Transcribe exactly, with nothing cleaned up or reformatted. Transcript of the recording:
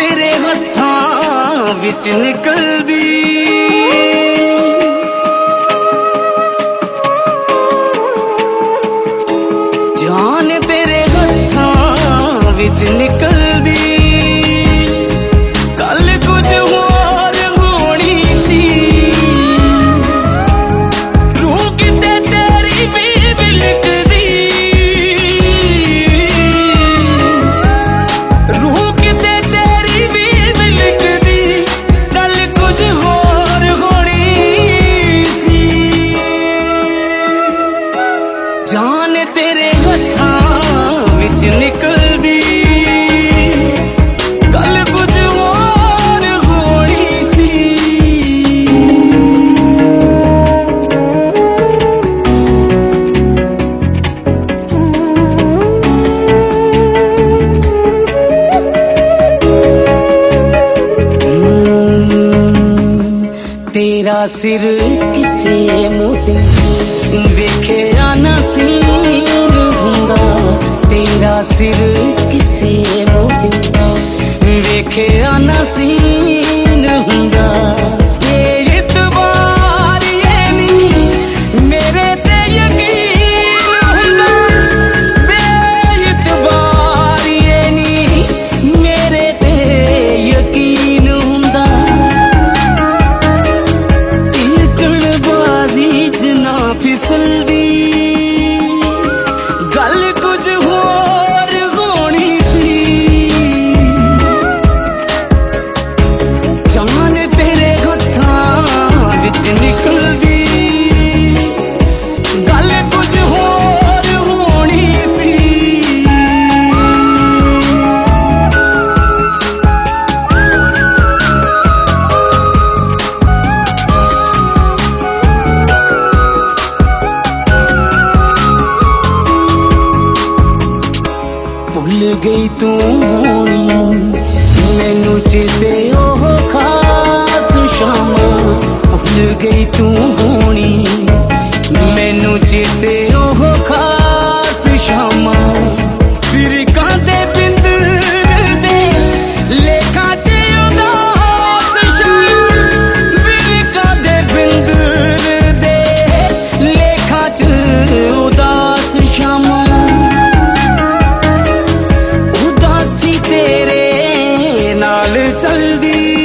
तेरे हत्थां विच निकलदी, जान तेरे हत्थां विच निकलदी। कल कुछ होर होनी सी, रूह किते तेरी भी बिलकदी, रूह किते तेरी भी बिलकदी। कल कुछ होर होनी सी, जान तेरे हत्थां विच निकलदी। कल कुछ होर होनी सी। तेरा सिर किसे मोटे वेखिया ना सीन हुंदा, तेरा सिर किसे मोटे वेखिया ना सीन हुंदा। ये इतबार ये नी मेरे ते यकीन हुंदा, बेइतबार ये नी मेरे ते यकीन हुंदा। तिलकणबाजी च ना फिसलदी, गल कुछ होर होनी सी। जान तेरे हत्थां विच निकलदी, गल कुछ होर होनी सी। भुल गई तू होनी मैनू चेते ओह खास शामां, भुल गई तू होनी मैनू चेते ओह खास शामां। फिर कांदे बिंदर दे लेखा च उदास शामां, फिर कांदे बिंदर दे लेखा च उदास शामां। उदासी तेरे नाल चलदी,